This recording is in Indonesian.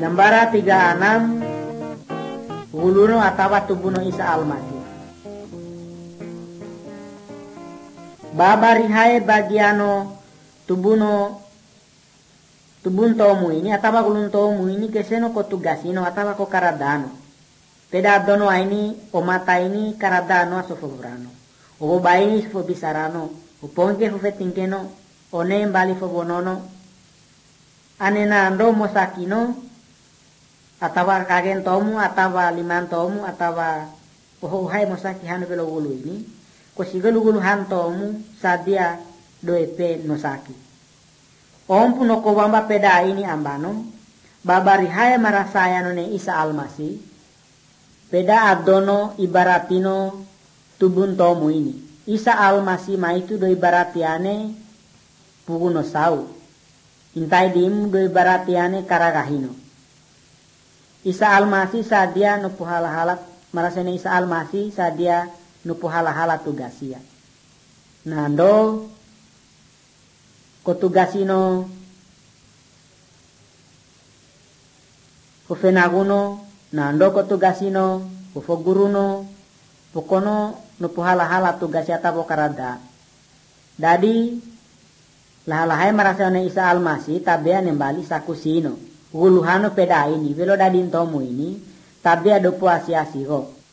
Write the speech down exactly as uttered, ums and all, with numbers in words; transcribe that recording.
Nambara tiga enam Wuluno atawa tubuno Isa Almasih. Baba rihae bagiano tubuno tubun tomu ini atawa gulun tomu ini keseno ko tugasino atawa ko karadano. Peda dono ini o mata ini karadano asofograno. O baini fo bisarano. O ponke fo fetinkeno. O ne mbali fo bonono. Anena ando mosakino atawa kagen tomu atawa liman tomu atawa oh hai mosaki hanu belo gulu ini ko sigelu gulu han tomu sadia doepe nosaki om puno ko bamba peda ini ambano babari hai marasaya none Isa Almasih peda adono ibaratino tubun tomu ini Isa Almasih ma itu do ibaratiane puguno sau intai dim do ibaratiane karagahino Isa Almasih sadia nupu hala-hala marasene Isa Almasih sadia nupu hala-hala tugasia. Nando kotugasino kufenaguno nando kotugasino kufoguruno pokono nupu hala-hala tugasia tabo karada. Dadi lahalahai marasene Isa Almasih tabea nembali sakusino. Guluhano peda ini velo dadin tomu ini tabia do puasiasi ho